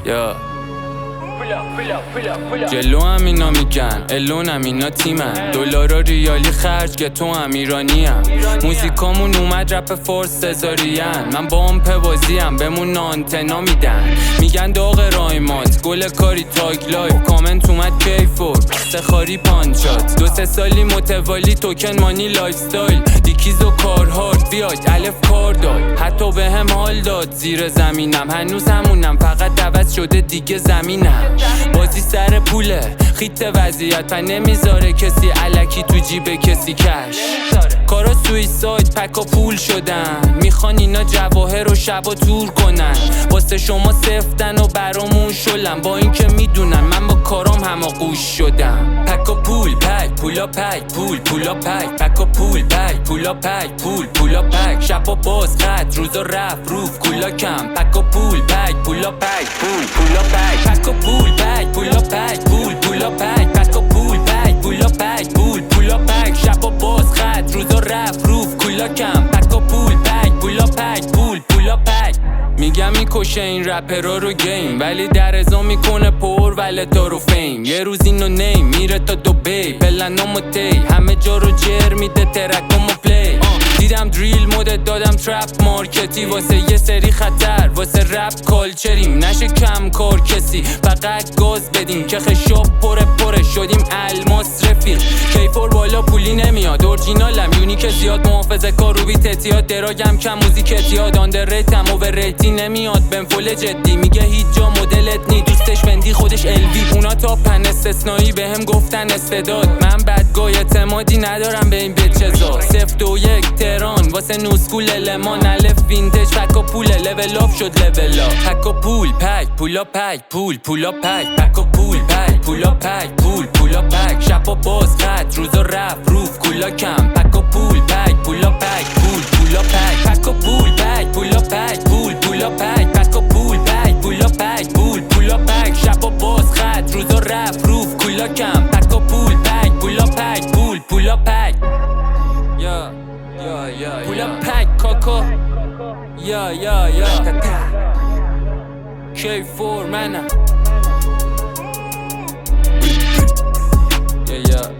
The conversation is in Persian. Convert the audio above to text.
یا جلو هم اینا میگن الون هم اینا تیمن دلار ریالی خرج که تو هم ایرانی هم موزیکامون اومد رپ فورس سزارین من با هم پوازیم بمون آنتنا میدن میگن داغ رایمات گل کاری تاگ لایف کامنت اومد کیفور سخاری پانچات 2-3 سالی متوالی توکن مانی لایف ستایل دیکیز و کار هارد بیاید الف کار داد حتی به هم حال داد زیر زمینم هنوز همونم فقط عوض شده دیگه زمینم بازی سر پوله خیت وضعیت و نمیذاره کسی الکی تو جیب کسی کش کارا سویساید پک و پول شدن میخوان اینا جواهر و شبا تور کنن واسه شما سفتن و برامون شلن با اینکه میدونن من با کارام هماغوش شدم پک و پول پک پولا پک پول پولا پک پک و پول پک پولا پک پول پولا پک شبا باز خط روزا رفت روف کولا کم پک و پول پک پولا پک پول پولا پک پک و پول پک پولا پک پول پولا پک پک و پول پک پولا پک پول پولا پک شبا باز خط روزا رفت روف کولا کم پک و پول پک پولا پک پول پولا پک میگم میکشه این رپرها رو گیم ولی در ازا میکنه پر ولتا رو فیم یه روز اینو نیم میره تا دوبی پلنامو تی همه جا رو جر میده ترکامو پلی دیدم دریل مدت دادم ترپ مارکتی واسه یه سری خطر واسه رپ کالچریم نشه کم کار کسی فقط گاز بدیم که خشاب پره شدیم الماس رفیق کیفور بالا پولی نمیاد اورجینالم یونیک زیاد محافظه کار رو بیت اتیاد دراگم کم موزیک اتیاد آندرریتم اوورریتی نمیاد بهم فول جدی میگه هیچ جا مدلت نی دوستش وندی خودش الوی اونا تا پن استثنایی بهم گفتن استعداد من بدگاه اعتمادی ندارم به این بچزا 0-2-1 تهران واسه نوسکول المان الف وینتج پک و پول لول اپ شد لول اپ پک و پول پک پولا پک پول پولا پک پک و پول پک پولا پک پول پولا پک شبا باز خط روزا رفت روف کولا کم پک و پول پک پولا پک پول پولا پک پک و پول پک پولا پک پول پولا پک پک و پول پک پولا پک پول پولا پک شبا باز خط روزا رفت روف کولا کم پک و پول پک پولا پک پول پولا پک یا پولا پک کاکا یا کیفور منم یا